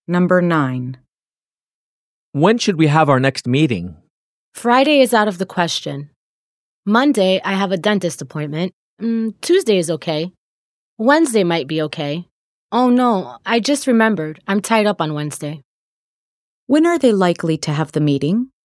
Number 9. When should we have our next meeting? Friday is out of the question. Monday, I have a dentist appointment. Tuesday is okay. Wednesday might be okay. Oh no, I just remembered. I'm tied up on Wednesday. When are they likely to have the meeting?